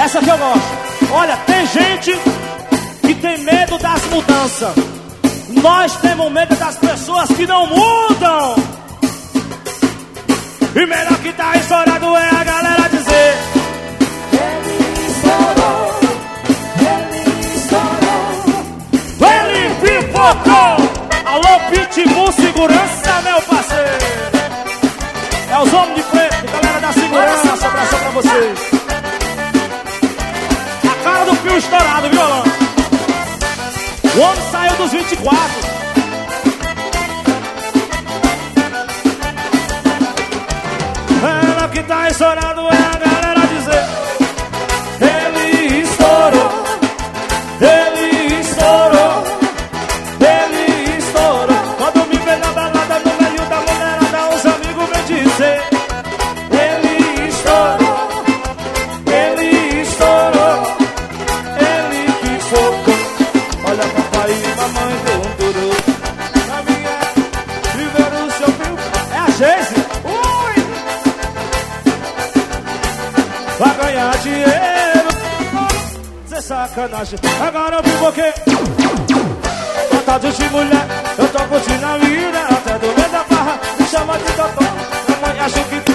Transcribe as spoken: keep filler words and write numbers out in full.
Essa que eu gosto. Olha, tem gente que tem medo das mudanças. Nós temos medo das pessoas que não mudam. E melhor que tá estourado é a galera dizer: ele estourou, ele estourou, ele pipocou. Alô, Pitbull Segurança, meu parceiro. É os homens de preto, galera da segurança. Abração pra vocês. A cara do fio estourado, violão. O homem saiu dos vinte e quatro. Ela que tá estourado é a galera dizer: ele estourou, ele estourou, ele estourou. Quando me vê na balada no meio da mulherada, os amigos vêm dizer: ele estourou, ele estourou, ele pipocou. Olha, papai e mamãe deu um duro na minha, viver o seu fio. É a Geise. Vai ganhar dinheiro, cê sacanagem. Agora eu pipoquei. Vontade de mulher, eu tô curtindo a vida. Até do meio da barra, me chama de doutor. Mamãe acha que